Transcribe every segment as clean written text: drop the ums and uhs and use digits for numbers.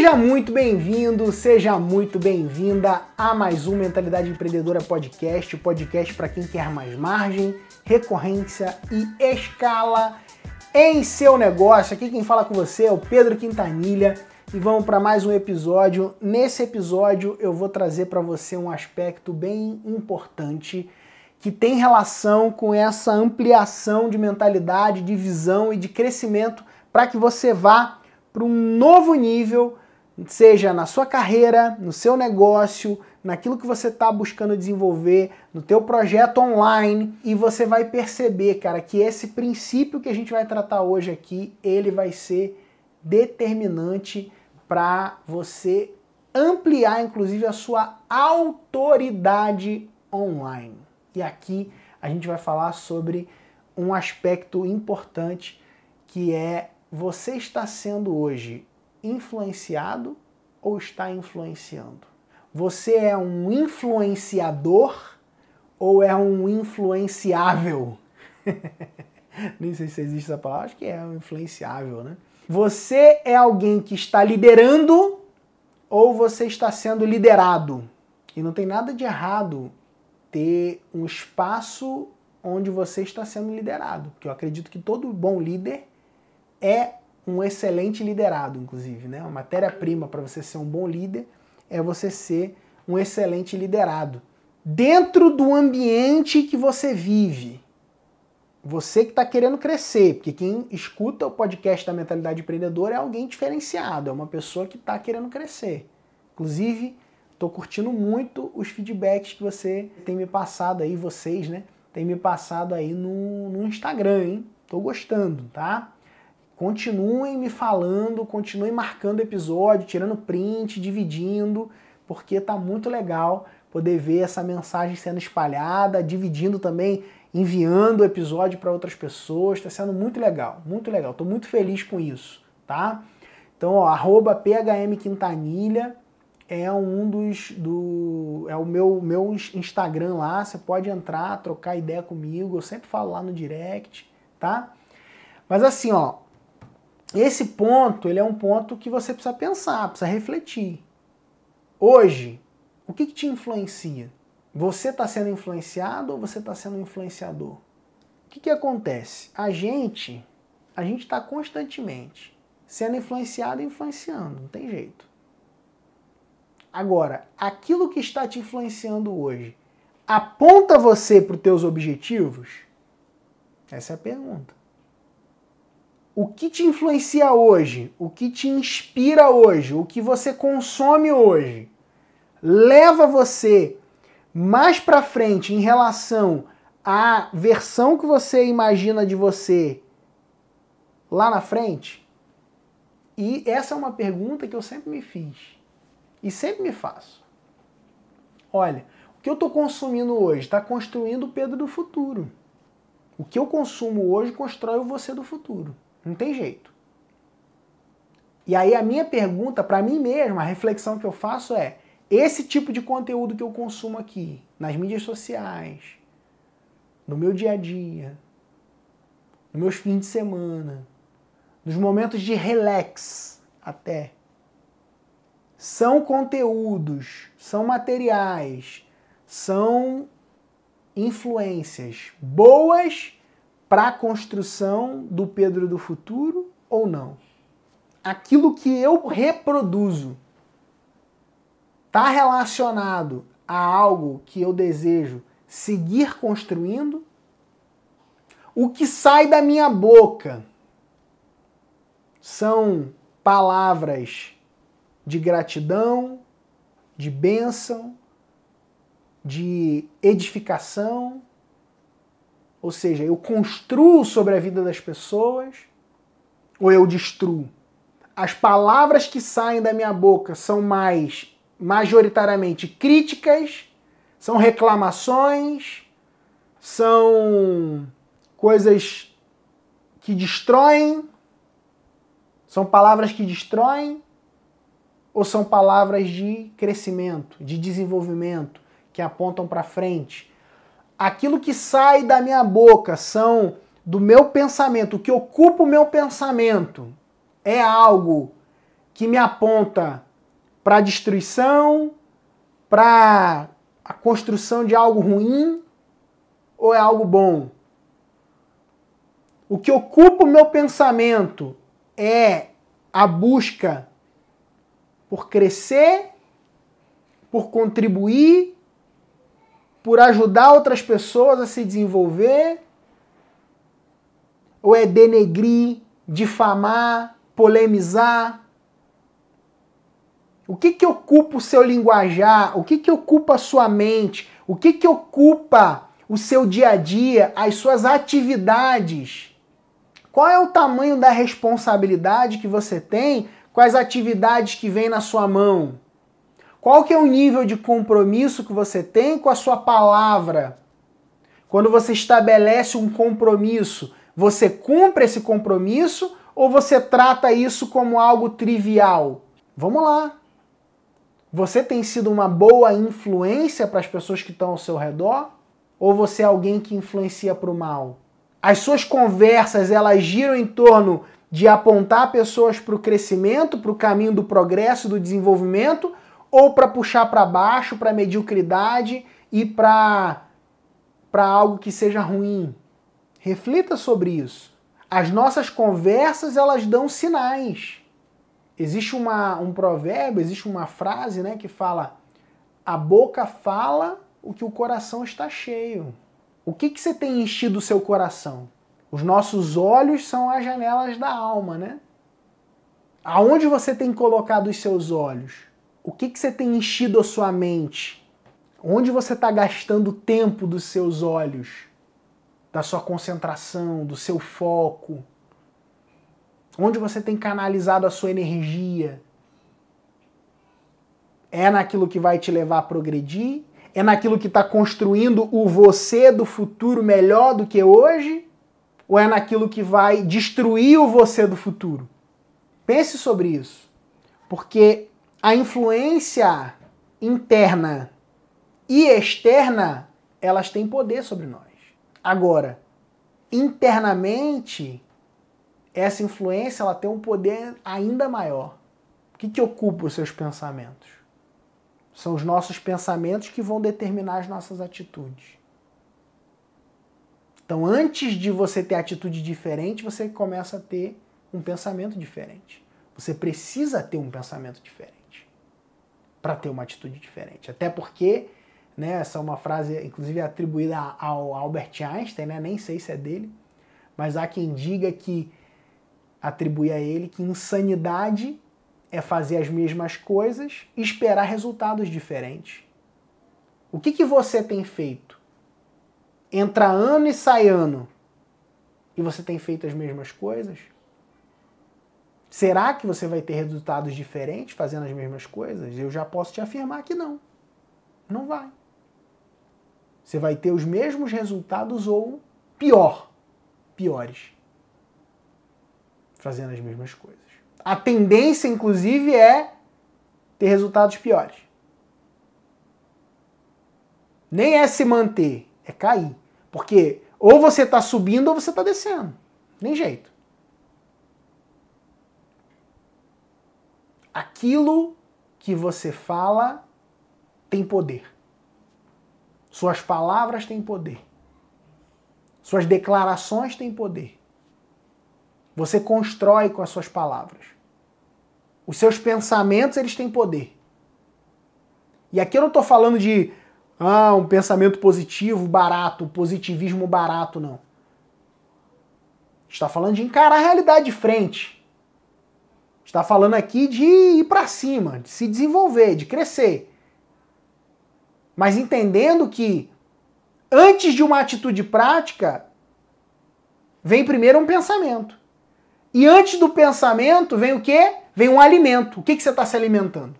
Seja muito bem-vindo, seja muito bem-vinda a mais um Mentalidade Empreendedora Podcast, o podcast para quem quer mais margem, recorrência e escala em seu negócio. Aqui quem fala com você é o Pedro Quintanilha e vamos para mais um episódio. Nesse episódio eu vou trazer para você um aspecto bem importante que tem relação com essa ampliação de mentalidade, de visão e de crescimento para que você vá para um novo nível, seja na sua carreira, no seu negócio, naquilo que você está buscando desenvolver, no teu projeto online, e você vai perceber, cara, que esse princípio que a gente vai tratar hoje aqui, ele vai ser determinante para você ampliar, inclusive, a sua autoridade online. E aqui a gente vai falar sobre um aspecto importante que é: você está sendo hoje influenciado ou está influenciando? Você é um influenciador ou é um influenciável? Nem sei se existe essa palavra, acho que é um influenciável, né? Você é alguém que está liderando ou você está sendo liderado? E não tem nada de errado ter um espaço onde você está sendo liderado, porque eu acredito que todo bom líder é um excelente liderado, inclusive, né? Uma matéria-prima para você ser um bom líder é você ser um excelente liderado. Dentro do ambiente que você vive, você que está querendo crescer, porque quem escuta o podcast da Mentalidade Empreendedora é alguém diferenciado, é uma pessoa que está querendo crescer. Inclusive, estou curtindo muito os feedbacks que você tem me passado aí, vocês, né? Tem me passado aí no Instagram, hein? Estou gostando, tá? Continuem me falando, continuem marcando episódio, tirando print, dividindo, porque tá muito legal poder ver essa mensagem sendo espalhada, dividindo também, enviando o episódio para outras pessoas. Está sendo muito legal, muito legal. Estou muito feliz com isso, tá? Então, ó, @PHMQuintanilha é é o meu Instagram lá. Você pode entrar, trocar ideia comigo. Eu sempre falo lá no direct, tá? Mas assim, ó, esse ponto, ele é um ponto que você precisa pensar, precisa refletir. Hoje, o que te influencia? Você está sendo influenciado ou você está sendo influenciador? O que acontece? A gente está constantemente sendo influenciado e influenciando, não tem jeito. Agora, aquilo que está te influenciando hoje, aponta você para os teus objetivos? Essa é a pergunta. O que te influencia hoje, o que te inspira hoje, o que você consome hoje, leva você mais para frente em relação à versão que você imagina de você lá na frente? E essa é uma pergunta que eu sempre me fiz e sempre me faço. Olha, o que eu estou consumindo hoje está construindo o Pedro do futuro. O que eu consumo hoje constrói o você do futuro. Não tem jeito. E aí a minha pergunta para mim mesmo, a reflexão que eu faço é: esse tipo de conteúdo que eu consumo aqui, nas mídias sociais, no meu dia a dia, nos meus fins de semana, nos momentos de relax até, são conteúdos, são materiais, são influências boas para a construção do Pedro do futuro ou não? Aquilo que eu reproduzo está relacionado a algo que eu desejo seguir construindo? O que sai da minha boca são palavras de gratidão, de bênção, de edificação? Ou seja, eu construo sobre a vida das pessoas ou eu destruo? As palavras que saem da minha boca são majoritariamente críticas, são reclamações, são coisas que destroem, são palavras que destroem, ou são palavras de crescimento, de desenvolvimento, que apontam para frente? Aquilo que sai da minha boca são do meu pensamento, o que ocupa o meu pensamento é algo que me aponta para a destruição, para a construção de algo ruim, ou é algo bom? O que ocupa o meu pensamento é a busca por crescer, por contribuir, por ajudar outras pessoas a se desenvolver, ou é denegrir, difamar, polemizar? O que ocupa o seu linguajar? O que ocupa a sua mente? O que ocupa o seu dia a dia, as suas atividades? Qual é o tamanho da responsabilidade que você tem com as atividades que vêm na sua mão? Qual que é o nível de compromisso que você tem com a sua palavra? Quando você estabelece um compromisso, você cumpre esse compromisso ou você trata isso como algo trivial? Vamos lá. Você tem sido uma boa influência para as pessoas que estão ao seu redor? Ou você é alguém que influencia para o mal? As suas conversas, elas giram em torno de apontar pessoas para o crescimento, para o caminho do progresso, do desenvolvimento, ou para puxar para baixo, para a mediocridade e para algo que seja ruim? Reflita sobre isso. As nossas conversas, elas dão sinais. Existe um provérbio, existe uma frase, né, que fala: a boca fala o que o coração está cheio. O que você tem enchido o seu coração? Os nossos olhos são as janelas da alma, né? Aonde você tem colocado os seus olhos? O que você tem enchido a sua mente? Onde você está gastando o tempo dos seus olhos? Da sua concentração, do seu foco? Onde você tem canalizado a sua energia? É naquilo que vai te levar a progredir? É naquilo que está construindo o você do futuro melhor do que hoje? Ou é naquilo que vai destruir o você do futuro? Pense sobre isso. Porque a influência interna e externa, elas têm poder sobre nós. Agora, internamente, essa influência ela tem um poder ainda maior. O que ocupa os seus pensamentos? São os nossos pensamentos que vão determinar as nossas atitudes. Então, antes de você ter atitude diferente, você começa a ter um pensamento diferente. Você precisa ter um pensamento diferente para ter uma atitude diferente. Até porque, né, essa é uma frase, inclusive, atribuída ao Albert Einstein, né, nem sei se é dele, mas há quem diga que atribui a ele que insanidade é fazer as mesmas coisas e esperar resultados diferentes. O que você tem feito? Entra ano e sai ano e você tem feito as mesmas coisas? Será que você vai ter resultados diferentes fazendo as mesmas coisas? Eu já posso te afirmar que não. Não vai. Você vai ter os mesmos resultados ou piores, fazendo as mesmas coisas. A tendência, inclusive, é ter resultados piores. Nem é se manter, é cair. Porque ou você está subindo ou você está descendo. Nem jeito. Aquilo que você fala tem poder. Suas palavras têm poder. Suas declarações têm poder. Você constrói com as suas palavras. Os seus pensamentos, eles têm poder. E aqui eu não estou falando de um pensamento positivo, barato, positivismo barato, não. Está falando de encarar a realidade de frente. Está falando aqui de ir para cima, de se desenvolver, de crescer. Mas entendendo que antes de uma atitude prática, vem primeiro um pensamento. E antes do pensamento vem o quê? Vem um alimento. O que você está se alimentando?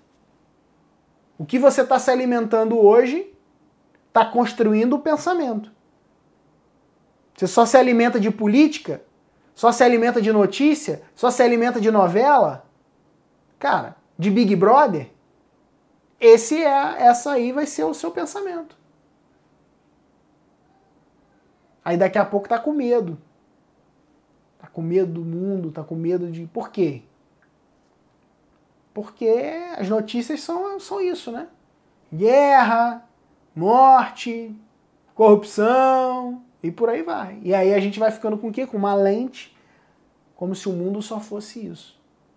O que você está se alimentando hoje está construindo o pensamento. Você só se alimenta de política? Só se alimenta de notícia? Só se alimenta de novela? Cara, de Big Brother? Essa aí vai ser o seu pensamento. Aí daqui a pouco tá com medo. Tá com medo do mundo, tá com medo de... Por quê? Porque as notícias são isso, né? Guerra, morte, corrupção e por aí vai. E aí a gente vai ficando com o quê? Com uma lente, como se o mundo só fosse isso.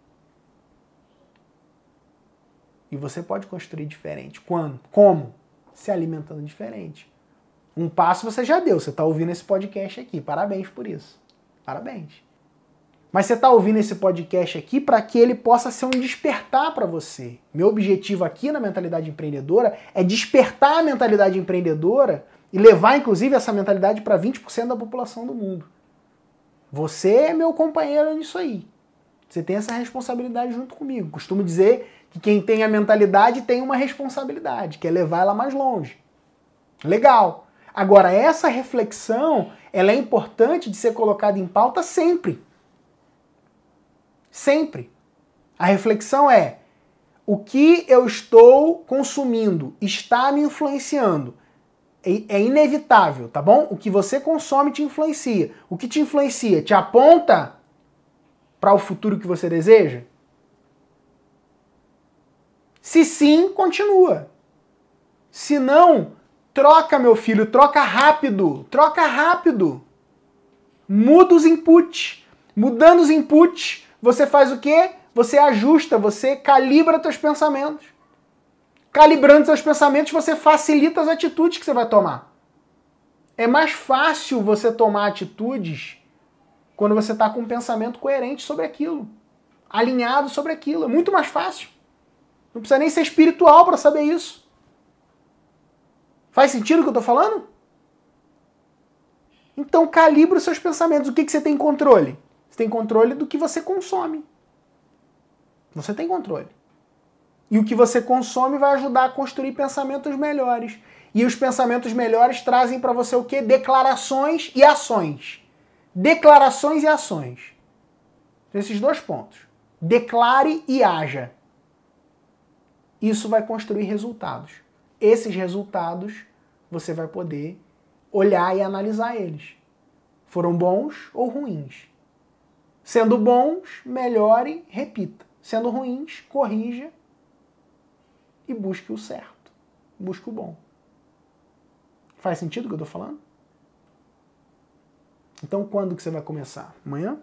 E você pode construir diferente. Quando? Como? Se alimentando diferente. Um passo você já deu. Você está ouvindo esse podcast aqui. Parabéns por isso. Parabéns. Mas você está ouvindo esse podcast aqui para que ele possa ser um despertar para você. Meu objetivo aqui na Mentalidade Empreendedora é despertar a mentalidade empreendedora e levar, inclusive, essa mentalidade para 20% da população do mundo. Você é meu companheiro nisso aí. Você tem essa responsabilidade junto comigo. Costumo dizer que quem tem a mentalidade tem uma responsabilidade, que é levar ela mais longe. Legal. Agora, essa reflexão, ela é importante de ser colocada em pauta sempre. Sempre. A reflexão é: o que eu estou consumindo está me influenciando? É inevitável, tá bom? O que você consome te influencia. O que te influencia te aponta para o futuro que você deseja? Se sim, continua. Se não, troca, meu filho, troca rápido. Troca rápido. Muda os inputs. Mudando os inputs, você faz o quê? Você ajusta, você calibra seus pensamentos. Calibrando seus pensamentos, você facilita as atitudes que você vai tomar. É mais fácil você tomar atitudes quando você está com um pensamento coerente sobre aquilo. Alinhado sobre aquilo. É muito mais fácil. Não precisa nem ser espiritual para saber isso. Faz sentido o que eu estou falando? Então calibra os seus pensamentos. O que você tem controle? Você tem controle do que você consome. Você tem controle. E o que você consome vai ajudar a construir pensamentos melhores. E os pensamentos melhores trazem para você o quê? Declarações e ações. Declarações e ações. Esses dois pontos. Declare e haja. Isso vai construir resultados. Esses resultados você vai poder olhar e analisar eles. Foram bons ou ruins? Sendo bons, melhore, repita. Sendo ruins, corrija e busque o certo. Busque o bom. Faz sentido o que eu estou falando? Então quando que você vai começar? Amanhã?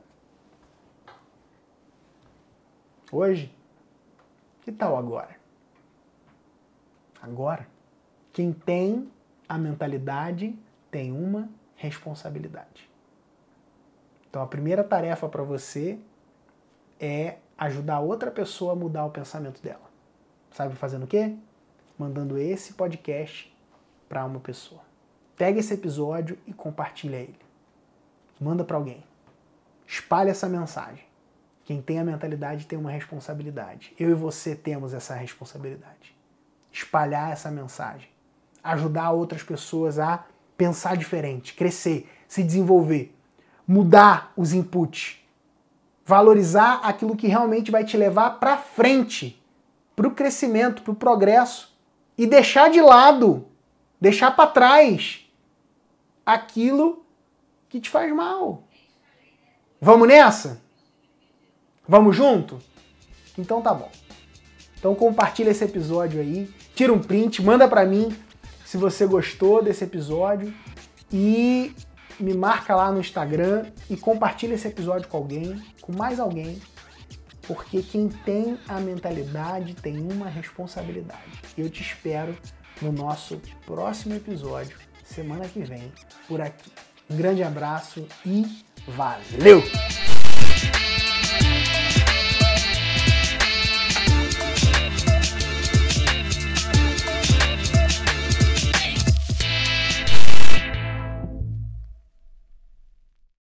Hoje? Que tal agora? Agora, quem tem a mentalidade tem uma responsabilidade. Então a primeira tarefa para você é ajudar outra pessoa a mudar o pensamento dela. Sabe fazendo o quê? Mandando esse podcast para uma pessoa. Pega esse episódio e compartilha ele. Manda para alguém. Espalha essa mensagem. Quem tem a mentalidade tem uma responsabilidade. Eu e você temos essa responsabilidade. Espalhar essa mensagem. Ajudar outras pessoas a pensar diferente, crescer, se desenvolver. Mudar os inputs. Valorizar aquilo que realmente vai te levar para frente. Para o crescimento, para o progresso. E deixar de lado, deixar para trás aquilo que te faz mal. Vamos nessa? Vamos junto? Então tá bom. Então compartilha esse episódio aí, tira um print, manda pra mim se você gostou desse episódio e me marca lá no Instagram e compartilha esse episódio com alguém, com mais alguém, porque quem tem a mentalidade tem uma responsabilidade. Eu te espero no nosso próximo episódio, semana que vem, por aqui. Um grande abraço e valeu!